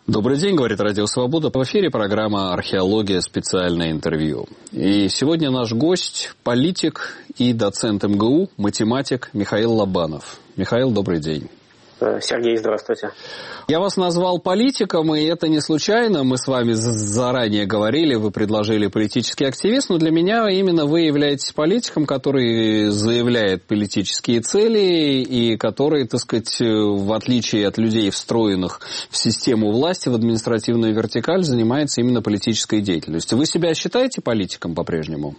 Добрый день, говорит Радио Свобода. В эфире программа «Археология. Специальное интервью». И сегодня наш гость – политик и доцент МГУ, математик Михаил Лобанов. Михаил, добрый день. Сергей, здравствуйте. Я вас назвал политиком, и это не случайно. Мы с вами заранее говорили, вы предложили политический активист, но для меня именно вы являетесь политиком, который заявляет политические цели и который, так сказать, в отличие от людей, встроенных в систему власти, в административную вертикаль, занимается именно политической деятельностью. Вы себя считаете политиком по-прежнему?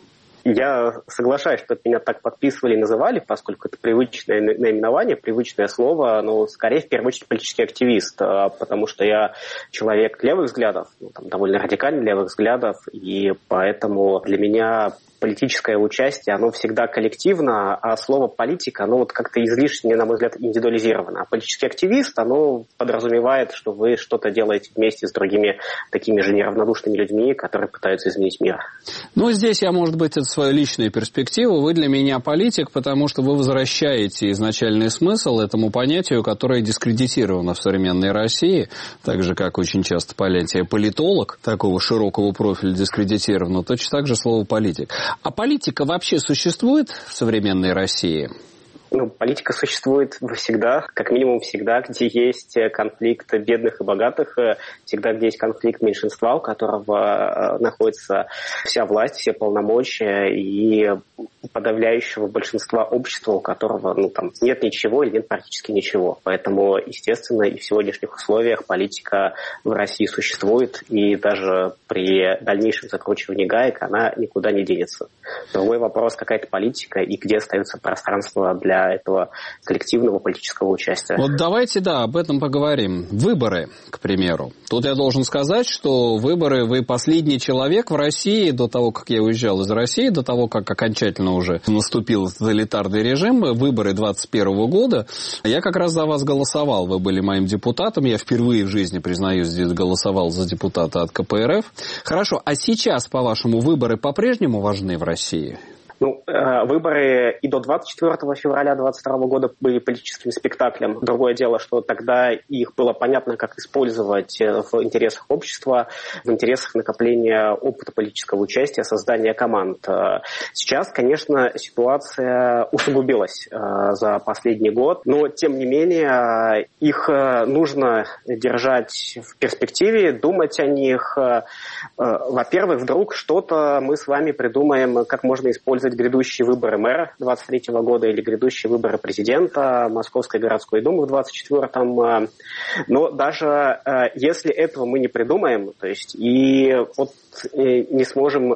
Я соглашаюсь, что меня так подписывали и называли, поскольку это привычное наименование, привычное слово, но скорее в первую очередь политический активист, потому что я человек левых взглядов, довольно радикально левых взглядов, и поэтому для меня политическое участие, оно всегда коллективно, а слово политика, оно вот как-то излишне, на мой взгляд, индивидуализировано. А политический активист, оно подразумевает, что вы что-то делаете вместе с другими такими же неравнодушными людьми, которые пытаются изменить мир. Ну, здесь я, может быть, это свою личную перспективу. Вы для меня политик, потому что вы возвращаете изначальный смысл этому понятию, которое дискредитировано в современной России, так же, как очень часто понятие политолог, такого широкого профиля дискредитировано, точно так же слово политик. А политика вообще существует в современной России? Политика существует всегда, как минимум всегда, где есть конфликт бедных и богатых, всегда, где есть конфликт меньшинства, у которого находится вся власть, все полномочия, и подавляющего большинства общества, у которого нет ничего или нет практически ничего. Поэтому, естественно, и в сегодняшних условиях политика в России существует, и даже при дальнейшем закручивании гаек она никуда не денется. Другой вопрос, какая-то политика и где остается пространство для этого коллективного политического участия. Вот давайте, об этом поговорим. Выборы, к примеру. Тут я должен сказать, что выборы, вы последний человек в России, до того, как я уезжал из России, до того, как окончательно уже наступил тоталитарный режим, выборы 2021 года, я как раз за вас голосовал. Вы были моим депутатом. Я впервые в жизни, признаюсь, здесь голосовал за депутата от КПРФ. Хорошо, а сейчас, по-вашему, выборы по-прежнему важны в России? Выборы и до 24 февраля 2022 года были политическим спектаклем. Другое дело, что тогда их было понятно, как использовать в интересах общества, в интересах накопления опыта политического участия, создания команд. Сейчас, конечно, ситуация усугубилась за последний год, но, тем не менее, их нужно держать в перспективе, думать о них. Во-первых, вдруг что-то мы с вами придумаем, как можно использовать грядущие выборы мэра 23 года или грядущие выборы президента Московской городской думы в 24-м. Но даже если этого мы не придумаем, то есть и вот не сможем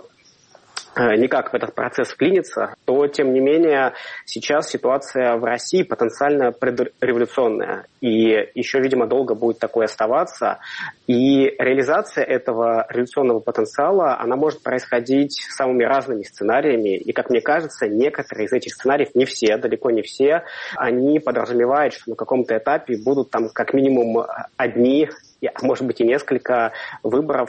никак в этот процесс вклиниться, то, тем не менее, сейчас ситуация в России потенциально предреволюционная. И еще, видимо, долго будет такое оставаться. И реализация этого революционного потенциала, она может происходить самыми разными сценариями. И, как мне кажется, некоторые из этих сценариев, не все, далеко не все, они подразумевают, что на каком-то этапе будут там как минимум одни, а может быть и несколько выборов,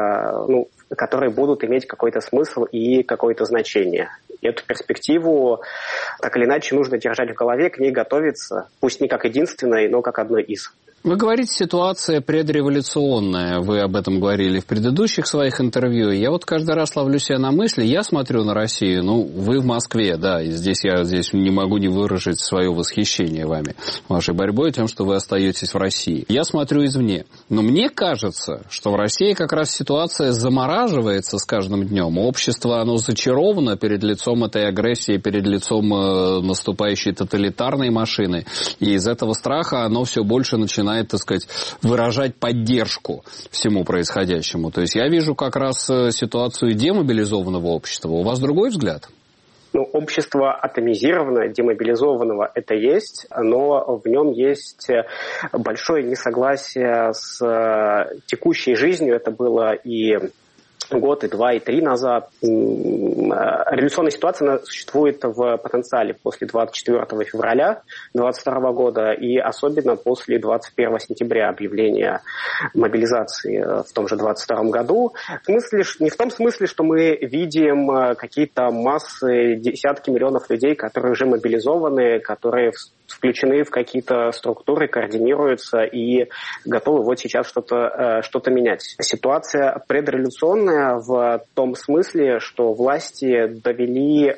которые будут иметь какой-то смысл и какое-то значение. И эту перспективу так или иначе нужно держать в голове, к ней готовиться, пусть не как единственной, но как одной из. Вы говорите, ситуация предреволюционная. Вы об этом говорили в предыдущих своих интервью. Я вот каждый раз ловлю себя на мысли. Я смотрю на Россию. Вы в Москве, и здесь я не могу не выразить свое восхищение вами, вашей борьбой, тем, что вы остаетесь в России. Я смотрю извне. Но мне кажется, что в России как раз ситуация замораживается с каждым днем. Общество, оно зачаровано перед лицом этой агрессии, перед лицом наступающей тоталитарной машины. И из этого страха оно все больше начинает, так сказать, выражать поддержку всему происходящему. То есть я вижу как раз ситуацию демобилизованного общества. У вас другой взгляд? Общество атомизированное, демобилизованного это есть, но в нем есть большое несогласие с текущей жизнью. Это было и год, и 2, и 3 назад. Революционная ситуация существует в потенциале после 24 февраля 2022 года и особенно после 21 сентября объявления мобилизации в том же 2022 году. Не в том смысле, что мы видим какие-то массы, десятки миллионов людей, которые уже мобилизованы, которые включены в какие-то структуры, координируются и готовы вот сейчас что-то менять. Ситуация предреволюционная в том смысле, что власти довели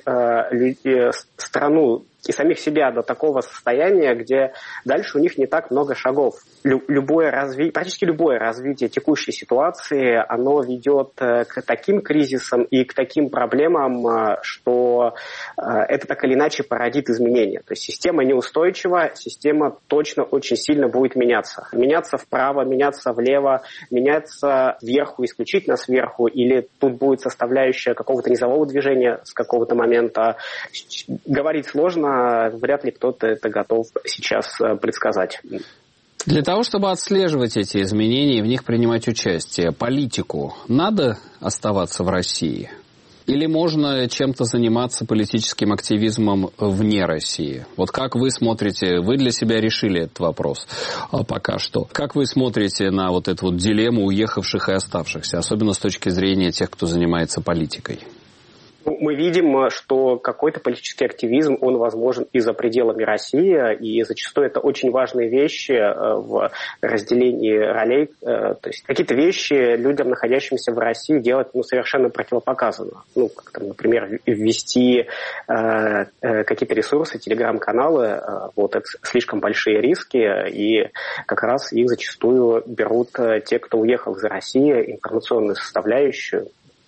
страну и самих себя до такого состояния, где дальше у них не так много шагов. Практически любое развитие текущей ситуации, оно ведет к таким кризисам и к таким проблемам, что это так или иначе породит изменения. То есть система неустойчива, система точно очень сильно будет меняться. Меняться вправо, меняться влево, меняться вверху, исключительно сверху, или тут будет составляющая какого-то низового движения с какого-то момента. Говорить сложно, вряд ли кто-то это готов сейчас предсказать. Для того, чтобы отслеживать эти изменения и в них принимать участие, политику надо оставаться в России? Или можно чем-то заниматься политическим активизмом вне России? Вот как вы смотрите, вы для себя решили этот вопрос пока что. Как вы смотрите на вот эту вот дилемму уехавших и оставшихся, особенно с точки зрения тех, кто занимается политикой? Мы видим, что какой-то политический активизм, он возможен и за пределами России, и зачастую это очень важные вещи в разделении ролей. То есть какие-то вещи людям, находящимся в России, делать совершенно противопоказано. Как там, например, ввести какие-то ресурсы, телеграм-каналы, это слишком большие риски, и как раз их зачастую берут те, кто уехал из России, информационную составляющую.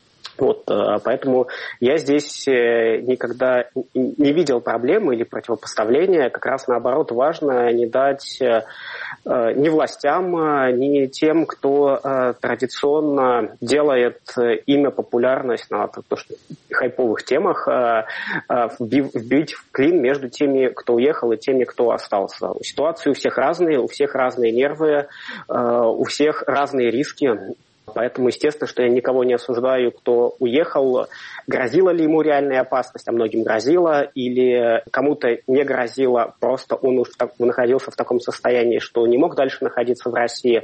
Поэтому я здесь никогда не видел проблемы или противопоставления. Как раз наоборот важно не дать ни властям, ни тем, кто традиционно делает имя, популярность на хайповых темах, вбить в клин между теми, кто уехал, и теми, кто остался. Ситуации у всех разные нервы, у всех разные риски. Поэтому, естественно, что я никого не осуждаю, кто уехал. Грозила ли ему реальная опасность? А многим грозила. Или кому-то не грозила, просто он уж находился в таком состоянии, что не мог дальше находиться в России.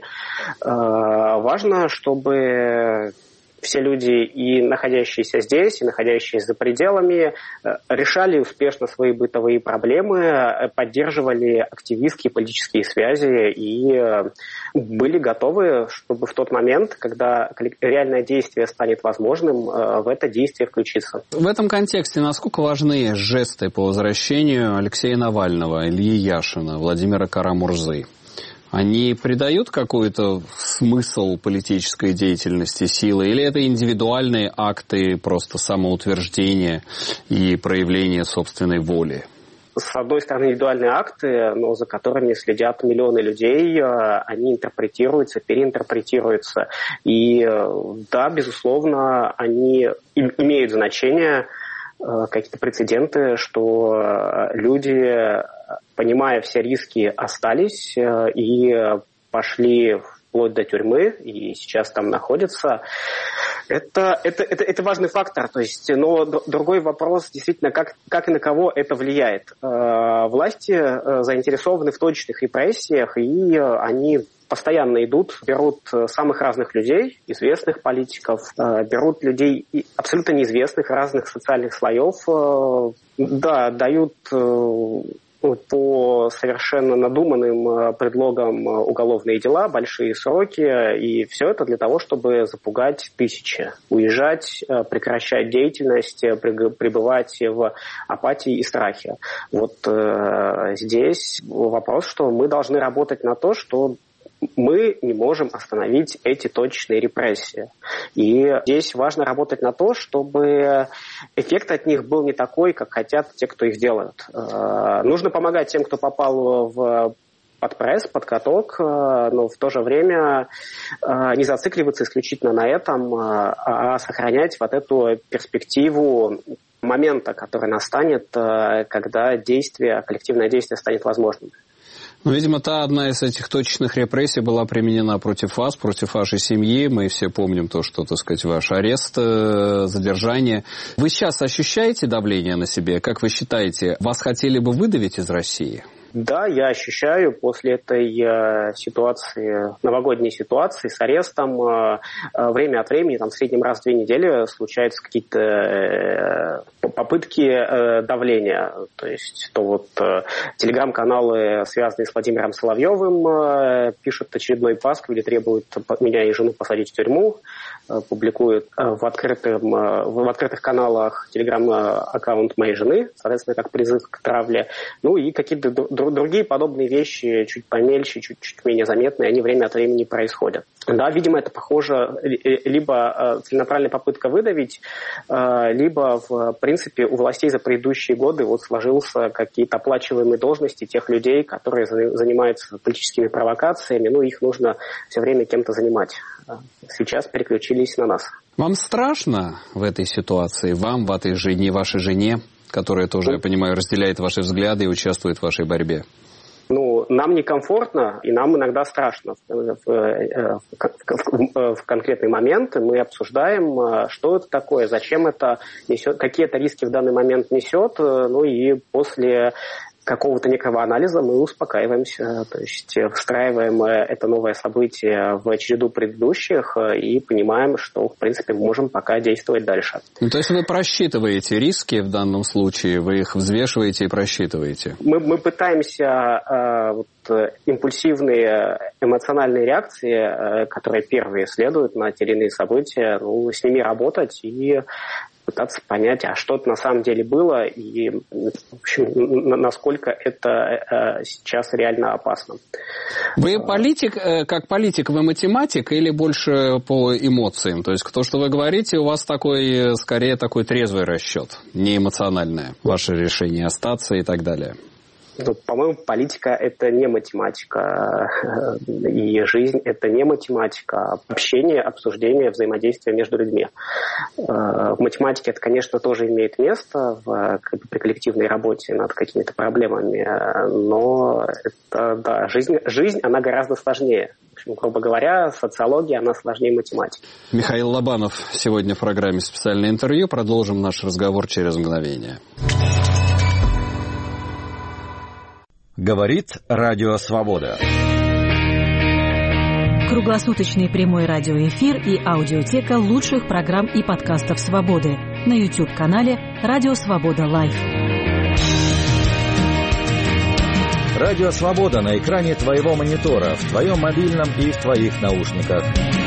Важно, чтобы все люди, и находящиеся здесь, и находящиеся за пределами, решали успешно свои бытовые проблемы, поддерживали активистские политические связи и были готовы, чтобы в тот момент, когда реальное действие станет возможным, в это действие включиться. В этом контексте насколько важны жесты по возвращению Алексея Навального, Ильи Яшина, Владимира Кара-Мурзы? Они придают какой-то смысл политической деятельности, силы, или это индивидуальные акты просто самоутверждения и проявления собственной воли? С одной стороны, индивидуальные акты, но за которыми следят миллионы людей, они интерпретируются, переинтерпретируются. И да, безусловно, они имеют значение, какие-то прецеденты, что люди, понимая все риски, остались и пошли вплоть до тюрьмы, и сейчас там находятся. Это важный фактор. То есть, но другой вопрос, действительно, как и на кого это влияет. Власти заинтересованы в точных репрессиях, и они постоянно берут самых разных людей, известных политиков, берут людей абсолютно неизвестных, разных социальных слоев, дают по совершенно надуманным предлогам уголовные дела, большие сроки, и все это для того, чтобы запугать тысячи, уезжать, прекращать деятельность, пребывать в апатии и страхе. Здесь вопрос, что мы должны работать на то, что мы не можем остановить эти точечные репрессии. И здесь важно работать на то, чтобы эффект от них был не такой, как хотят те, кто их делают. Нужно помогать тем, кто попал под пресс, под каток, но в то же время не зацикливаться исключительно на этом, а сохранять эту перспективу момента, который настанет, когда коллективное действие станет возможным. Ну, видимо, одна из этих точечных репрессий была применена против вас, против вашей семьи. Мы все помним то, что, так сказать, ваш арест, задержание. Вы сейчас ощущаете давление на себе? Как вы считаете, вас хотели бы выдавить из России? Да, я ощущаю после этой ситуации, новогодней ситуации с арестом, время от времени, в среднем раз в 2 недели случаются какие-то попытки давления. То есть, телеграм-каналы, связанные с Владимиром Соловьевым, пишут очередной пасквиль или требуют меня и жену посадить в тюрьму, публикуют в открытых каналах телеграм-аккаунт моей жены, соответственно, как призыв к травле. Ну и какие-то другие подобные вещи, чуть помельче, чуть менее заметные, они время от времени происходят. Да, видимо, это похоже либо целенаправленная попытка выдавить, либо, в принципе, у властей за предыдущие годы сложился какие-то оплачиваемые должности тех людей, которые занимаются политическими провокациями, их нужно все время кем-то занимать. Сейчас переключились на нас. Вам страшно в этой ситуации? Вам, вашей жене, которая тоже, я понимаю, разделяет ваши взгляды и участвует в вашей борьбе? Нам некомфортно, и нам иногда страшно. В конкретный момент мы обсуждаем, что это такое, зачем это несет, какие это риски в данный момент несет, и после какого-то некого анализа мы успокаиваемся, то есть встраиваем это новое событие в череду предыдущих и понимаем, что, в принципе, можем пока действовать дальше. То есть вы просчитываете риски в данном случае, вы их взвешиваете и просчитываете? Мы пытаемся импульсивные эмоциональные реакции, которые первые следуют на те или иные события, с ними работать и пытаться понять, а что это на самом деле было и, в общем, насколько это сейчас реально опасно. Вы политик, как политик, вы математик или больше по эмоциям? То есть то, что вы говорите, у вас скорее такой трезвый расчет, не эмоциональное, ваше решение остаться и так далее? По-моему, политика – это не математика, и жизнь – это не математика, а общение, обсуждение, взаимодействие между людьми. В математике это, конечно, тоже имеет место при коллективной работе над какими-то проблемами, но жизнь, она гораздо сложнее. В общем, грубо говоря, социология, она сложнее математики. Михаил Лобанов сегодня в программе «Специальное интервью». Продолжим наш разговор через мгновение. Говорит Радио Свобода. Круглосуточный прямой радиоэфир и аудиотека лучших программ и подкастов «Свободы» на YouTube-канале «Радио Свобода Лайв». Радио Свобода на экране твоего монитора, в твоем мобильном и в твоих наушниках.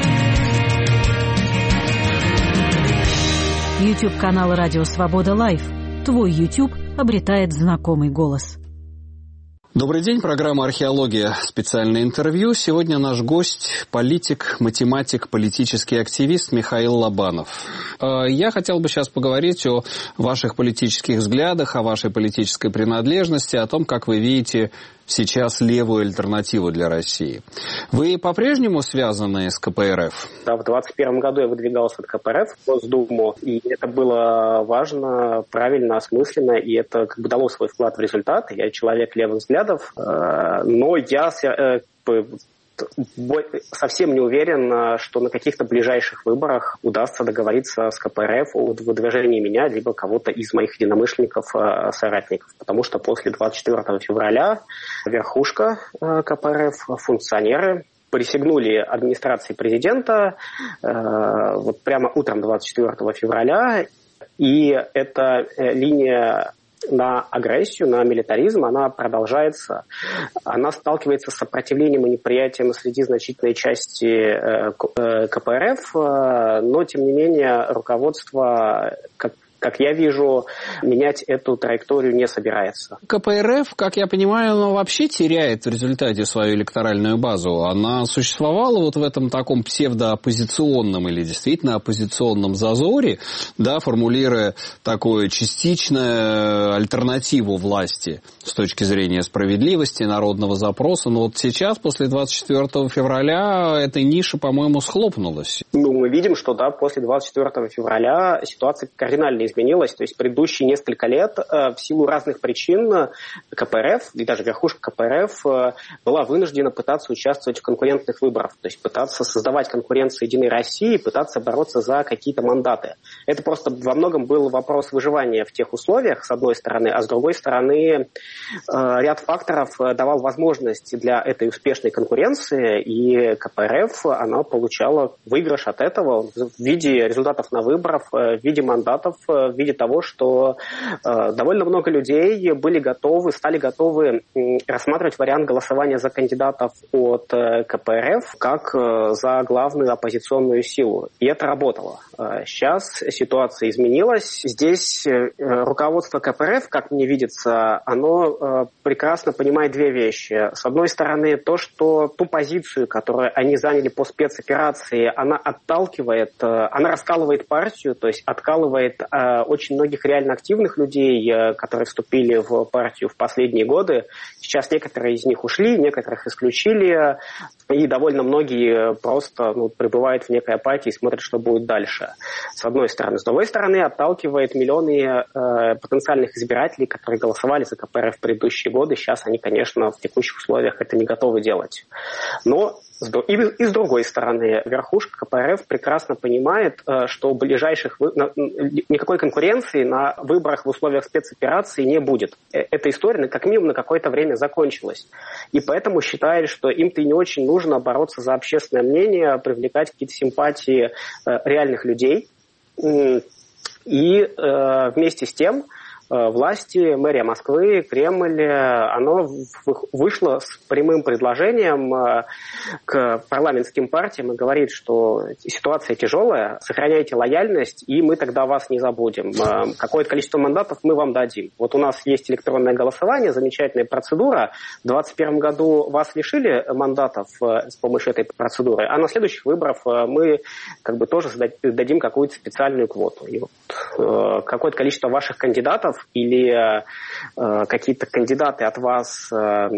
YouTube-канал «Радио Свобода Лайв». Твой YouTube обретает знакомый голос. Добрый день, программа «Археология. Специальное интервью». Сегодня наш гость – политик, математик, политический активист Михаил Лобанов. Я хотел бы сейчас поговорить о ваших политических взглядах, о вашей политической принадлежности, о том, как вы видите сейчас левую альтернативу для России. Вы по-прежнему связаны с КПРФ? Да, в 2021 году я выдвигался от КПРФ в Госдуму, и это было важно, правильно, осмысленно, и это дало свой вклад в результат. Я человек левых взглядов, но я совсем не уверен, что на каких-то ближайших выборах удастся договориться с КПРФ о выдвижении меня, либо кого-то из моих единомышленников, соратников. Потому что после 24 февраля верхушка КПРФ, функционеры, присягнули администрации президента прямо утром 24 февраля, и эта линия на агрессию, на милитаризм, она продолжается. Она сталкивается с сопротивлением и неприятием среди значительной части КПРФ, но, тем не менее, руководство, как я вижу, менять эту траекторию не собирается. КПРФ, как я понимаю, она вообще теряет в результате свою электоральную базу. Она существовала в этом таком псевдооппозиционном или действительно оппозиционном зазоре, да, формулируя такую частичную альтернативу власти с точки зрения справедливости, народного запроса. Но сейчас, после 24 февраля, эта ниша, по-моему, схлопнулась. Мы видим, что после 24 февраля ситуация кардинально изменилась. изменилось. То есть предыдущие несколько лет в силу разных причин КПРФ, и даже верхушка КПРФ была вынуждена пытаться участвовать в конкурентных выборах. То есть пытаться создавать конкуренцию Единой России, пытаться бороться за какие-то мандаты. Это просто во многом был вопрос выживания в тех условиях, с одной стороны, а с другой стороны ряд факторов давал возможность для этой успешной конкуренции, и КПРФ, она получала выигрыш от этого в виде результатов на выборах, в виде мандатов, в виде того, что довольно много людей стали готовы рассматривать вариант голосования за кандидатов от КПРФ как за главную оппозиционную силу. И это работало. Сейчас ситуация изменилась. Здесь руководство КПРФ, как мне видится, оно прекрасно понимает две вещи. С одной стороны, то, что ту позицию, которую они заняли по спецоперации, она раскалывает партию, то есть откалывает очень многих реально активных людей, которые вступили в партию в последние годы. Сейчас некоторые из них ушли, некоторых исключили, и довольно многие просто пребывают в некой апатии и смотрят, что будет дальше. С одной стороны. С другой стороны, отталкивает миллионы потенциальных избирателей, которые голосовали за КПРФ в предыдущие годы. Сейчас они, конечно, в текущих условиях это не готовы делать. Но и с другой стороны, верхушка КПРФ прекрасно понимает, что никакой конкуренции на выборах в условиях спецоперации не будет. Эта история как минимум на какое-то время закончилась. И поэтому считает, что им-то и не очень нужно бороться за общественное мнение, привлекать какие-то симпатии реальных людей. И вместе с тем власти, мэрия Москвы, Кремль, оно вышло с прямым предложением к парламентским партиям и говорит, что ситуация тяжелая, сохраняйте лояльность, и мы тогда вас не забудем. Какое-то количество мандатов мы вам дадим. Вот у нас есть электронное голосование, замечательная процедура. В 2021 году вас лишили мандатов с помощью этой процедуры, а на следующих выборах мы тоже дадим какую-то специальную квоту. И вот какое-то количество ваших кандидатов или какие-то кандидаты от вас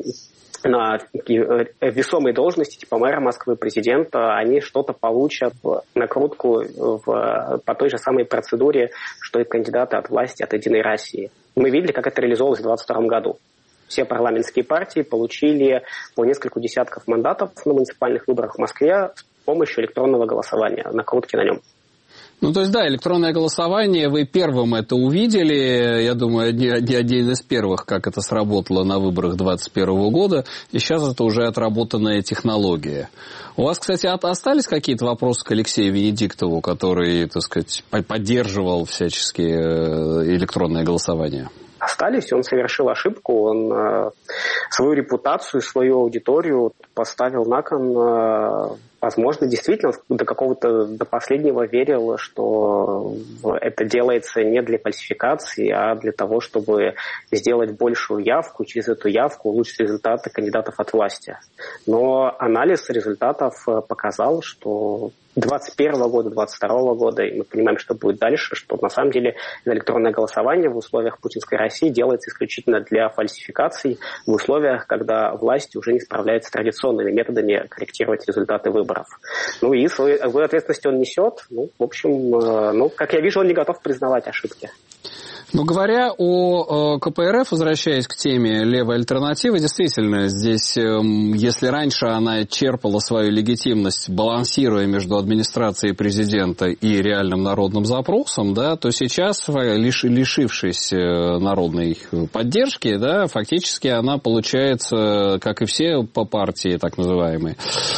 на весомые должности, типа мэра Москвы, президента, они что-то получат, накрутку по той же самой процедуре, что и кандидаты от власти, от Единой России. Мы видели, как это реализовалось в 2022 году. Все парламентские партии получили по несколько десятков мандатов на муниципальных выборах в Москве с помощью электронного голосования, накрутки на нем. То есть, да, электронное голосование, вы первым это увидели, я думаю, один из первых, как это сработало на выборах 2021 года, и сейчас это уже отработанная технология. У вас, кстати, остались какие-то вопросы к Алексею Венедиктову, который, так сказать, поддерживал всячески электронное голосование? Остались, он совершил ошибку, он свою репутацию, свою аудиторию поставил на кон. Возможно, действительно, до последнего верил, что это делается не для фальсификации, а для того, чтобы сделать большую явку, через эту явку улучшить результаты кандидатов от власти. Но анализ результатов показал, что 2021 года, 2022 года, и мы понимаем, что будет дальше, что на самом деле электронное голосование в условиях путинской России делается исключительно для фальсификаций, в условиях, когда власть уже не справляется с традиционными методами корректировать результаты выборов. И свою ответственность он несет. В общем, как я вижу, он не готов признавать ошибки. Но говоря о КПРФ, возвращаясь к теме левой альтернативы, действительно, здесь, если раньше она черпала свою легитимность, балансируя между администрацией президента и реальным народным запросом, да, то сейчас, лишившись народной поддержки, да, фактически она получается, как и все по партии так называемые,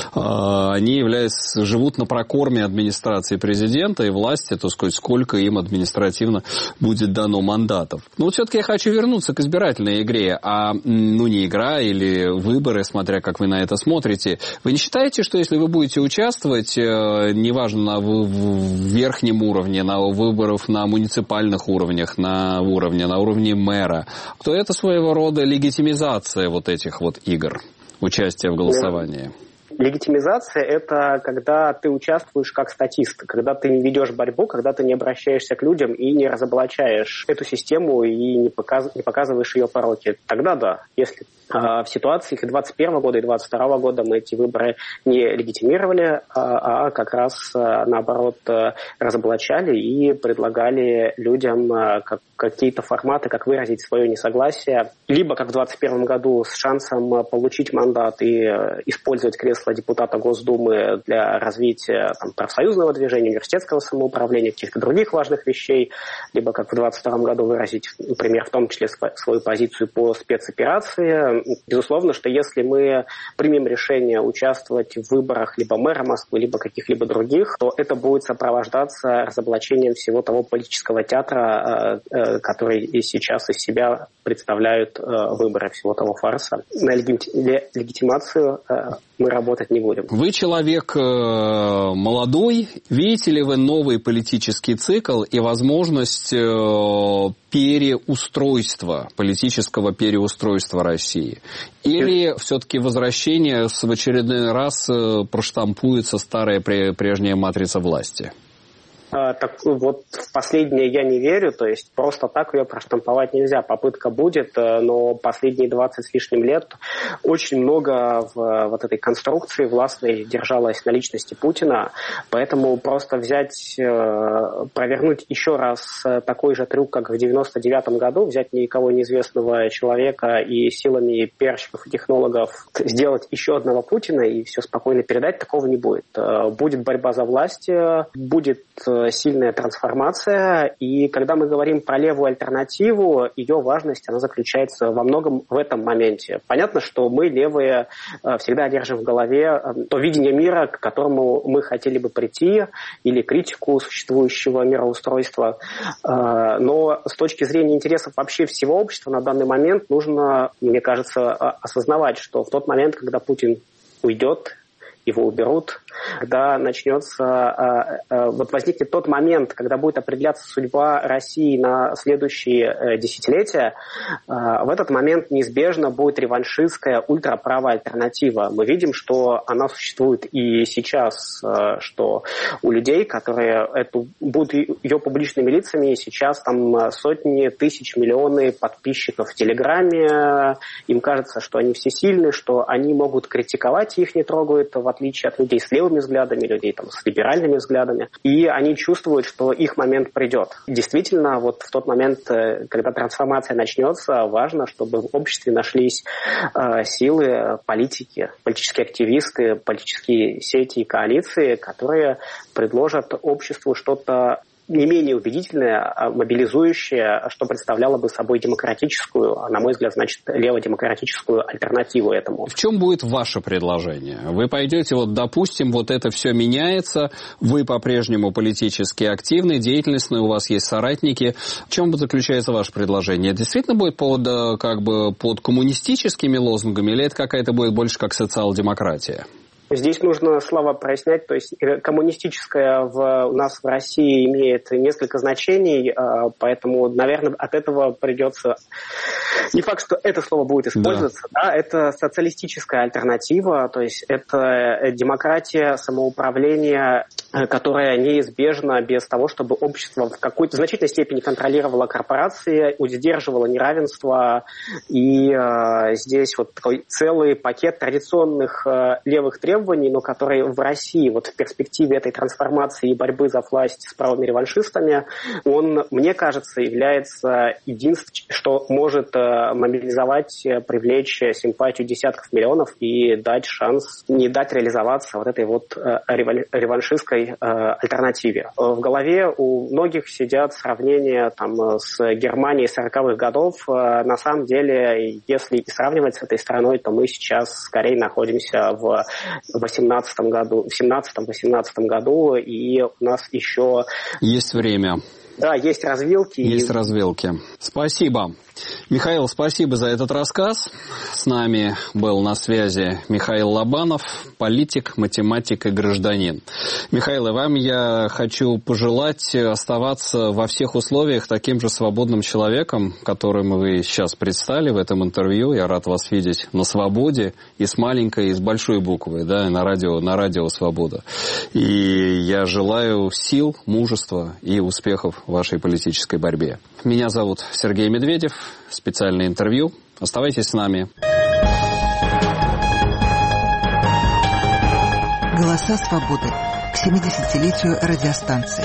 они живут на прокорме администрации президента и власти, так сказать, сколько им административно будет дано мандатов. Но все-таки я хочу вернуться к избирательной игре, не игра или выборы, смотря как вы на это смотрите. Вы не считаете, что если вы будете участвовать, неважно, в верхнем уровне, на выборах на муниципальных уровнях, на уровне мэра, то это своего рода легитимизация вот этих вот игр, участия в голосовании? Легитимизация – это когда ты участвуешь как статист, когда ты не ведешь борьбу, когда ты не обращаешься к людям и не разоблачаешь эту систему и не показываешь ее пороки. Тогда да. Если в ситуациях 2021 года и 2022 года мы эти выборы не легитимировали, а как раз наоборот разоблачали и предлагали людям какие-то форматы, как выразить свое несогласие, либо как в 2021 году с шансом получить мандат и использовать кресло депутата Госдумы для развития профсоюзного движения, университетского самоуправления, каких-то других важных вещей, либо как в 2022 году выразить, например, в том числе свою позицию по спецоперации. Безусловно, что если мы примем решение участвовать в выборах либо мэра Москвы, либо каких-либо других, то это будет сопровождаться разоблачением всего того политического театра, который сейчас из себя представляют выборы, всего того фарса. На легитимацию мы работать не будем. Вы человек молодой. Видите ли вы новый политический цикл и возможность политического переустройства России? Или все-таки возвращение в очередной раз проштампуется старая прежняя матрица власти? Так вот, в последнее я не верю, то есть просто так ее проштамповать нельзя. Попытка будет, но последние 20 с лишним лет очень много в вот этой конструкции властной держалось на личности Путина, поэтому просто взять, провернуть еще раз такой же трюк, как в 99-м году, взять никого неизвестного человека и силами пиарщиков и технологов сделать еще одного Путина и все спокойно передать, такого не будет. Будет борьба за власть, будет сильная трансформация, и когда мы говорим про левую альтернативу, ее важность, она заключается во многом в этом моменте. Понятно, что мы, левые, всегда держим в голове то видение мира, к которому мы хотели бы прийти, или критику существующего мироустройства, но с точки зрения интересов вообще всего общества на данный момент нужно, мне кажется, осознавать, что в тот момент, когда Путин уйдет, его уберут, когда начнется, вот возникнет тот момент, когда будет определяться судьба России на следующие десятилетия, в этот момент неизбежно будет реваншистская ультраправая альтернатива. Мы видим, что она существует и сейчас, что у людей, которые будут ее публичными лицами, сейчас там сотни тысяч, миллионы подписчиков в Телеграме, им кажется, что они всесильны, что они могут критиковать, их не трогают, в отличие от людей с левыми взглядами, людей с либеральными взглядами, и они чувствуют, что их момент придет. Действительно, вот в тот момент, когда трансформация начнется, важно, чтобы в обществе нашлись силы, политики, политические активисты, политические сети и коалиции, которые предложат обществу что-то не менее убедительное, мобилизующее, что представляло бы собой демократическую, на мой взгляд, значит, леводемократическую альтернативу этому. В чем будет ваше предложение? Вы пойдете, допустим, это все меняется, вы по-прежнему политически активны, деятельностные, у вас есть соратники. В чем заключается ваше предложение? Действительно будет под коммунистическими лозунгами, или это какая-то будет больше как социал-демократия? Здесь нужно слова прояснять, то есть коммунистическое у нас в России имеет несколько значений, поэтому, наверное, от этого придется... Не факт, что это слово будет использоваться, да, это социалистическая альтернатива, то есть это демократия, самоуправление, которое неизбежно без того, чтобы общество в какой-то значительной степени контролировало корпорации, удерживало неравенство, и здесь такой целый пакет традиционных левых требований, но которые в России в перспективе этой трансформации и борьбы за власть с правыми реваншистами, он, мне кажется, является единственным, что может мобилизовать, привлечь симпатию десятков миллионов и дать шанс, не дать реализоваться этой реваншистской альтернативе. В голове у многих сидят сравнения с Германией 40-х годов. На самом деле, если и сравнивать с этой страной, то мы сейчас скорее находимся в 17-18 году, и у нас еще... Есть время. Да, есть развилки. Есть развилки. Спасибо. Михаил, спасибо за этот рассказ. С нами был на связи Михаил Лобанов, политик, математик и гражданин. Михаил, и вам я хочу пожелать оставаться во всех условиях таким же свободным человеком, которым вы сейчас предстали в этом интервью. Я рад вас видеть на свободе и с маленькой, и с большой буквы, да, на радио «Свобода». И я желаю сил, мужества и успехов в вашей политической борьбе. Меня зовут Сергей Медведев. Специальное интервью. Оставайтесь с нами. Голоса свободы к 70-летию радиостанции.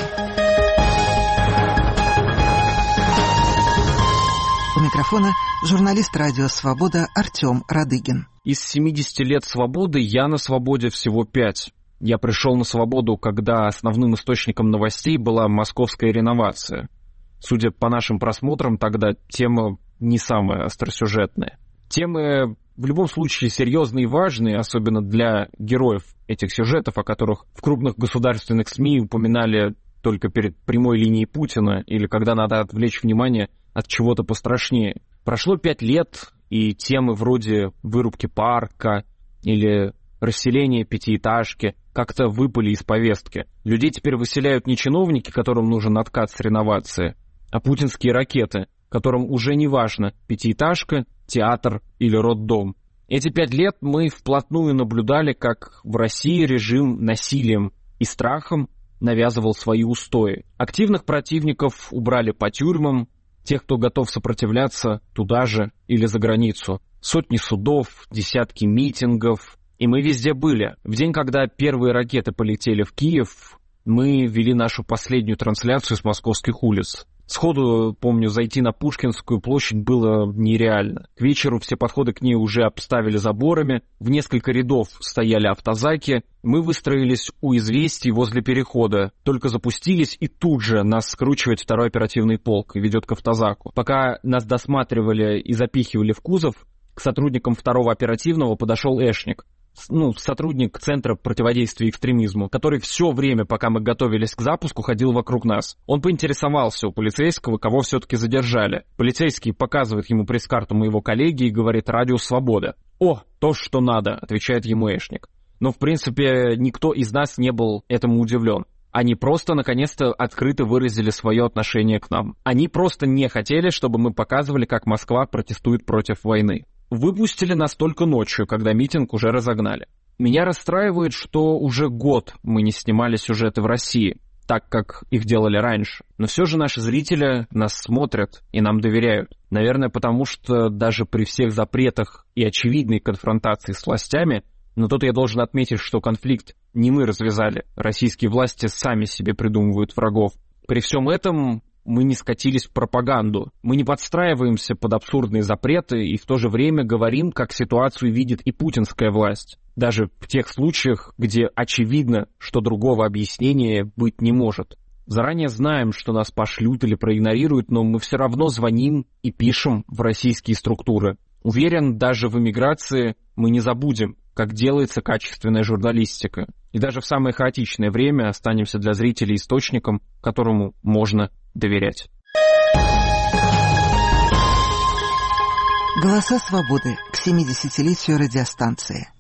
У микрофона журналист радио «Свобода» Артем Радыгин. Из 70 лет свободы я на свободе всего 5. Я пришел на свободу, когда основным источником новостей была московская реновация. Судя по нашим просмотрам, тогда тема не самая остросюжетная. Темы в любом случае серьезные и важные, особенно для героев этих сюжетов, о которых в крупных государственных СМИ упоминали только перед прямой линией Путина или когда надо отвлечь внимание от чего-то пострашнее. Прошло 5 лет, и темы вроде вырубки парка или расселения пятиэтажки как-то выпали из повестки. Людей теперь выселяют не чиновники, которым нужен откат с реновации, а путинские ракеты, которым уже не важно, пятиэтажка, театр или роддом. Эти 5 лет мы вплотную наблюдали, как в России режим насилием и страхом навязывал свои устои. Активных противников убрали по тюрьмам, тех, кто готов сопротивляться, туда же или за границу. Сотни судов, десятки митингов. И мы везде были. В день, когда первые ракеты полетели в Киев, мы вели нашу последнюю трансляцию с московских улиц. Сходу, помню, зайти на Пушкинскую площадь было нереально. К вечеру все подходы к ней уже обставили заборами, в несколько рядов стояли автозаки. Мы выстроились у «Известий» возле перехода, только запустились, и тут же нас скручивает второй оперативный полк и ведет к автозаку. Пока нас досматривали и запихивали в кузов, к сотрудникам второго оперативного подошел эшник. Сотрудник Центра противодействия экстремизму, который все время, пока мы готовились к запуску, ходил вокруг нас. Он поинтересовался у полицейского, кого все-таки задержали. Полицейский показывает ему пресс-карту моего коллеги и говорит: «Радио Свобода». «О, то, что надо», — отвечает ему эшник. Но, в принципе, никто из нас не был этому удивлен. Они просто, наконец-то, открыто выразили свое отношение к нам. Они просто не хотели, чтобы мы показывали, как Москва протестует против войны. Выпустили нас только ночью, когда митинг уже разогнали. Меня расстраивает, что уже год мы не снимали сюжеты в России, так как их делали раньше. Но все же наши зрители нас смотрят и нам доверяют. Наверное, потому что даже при всех запретах и очевидной конфронтации с властями, но тут я должен отметить, что конфликт не мы развязали. Российские власти сами себе придумывают врагов. При всем этом мы не скатились в пропаганду. Мы не подстраиваемся под абсурдные запреты и в то же время говорим, как ситуацию видит и путинская власть. Даже в тех случаях, где очевидно, что другого объяснения быть не может. Заранее знаем, что нас пошлют или проигнорируют, но мы все равно звоним и пишем в российские структуры. Уверен, даже в эмиграции мы не забудем, как делается качественная журналистика. И даже в самое хаотичное время останемся для зрителей источником, которому можно доверять. Голоса свободы к 70-летию радиостанции.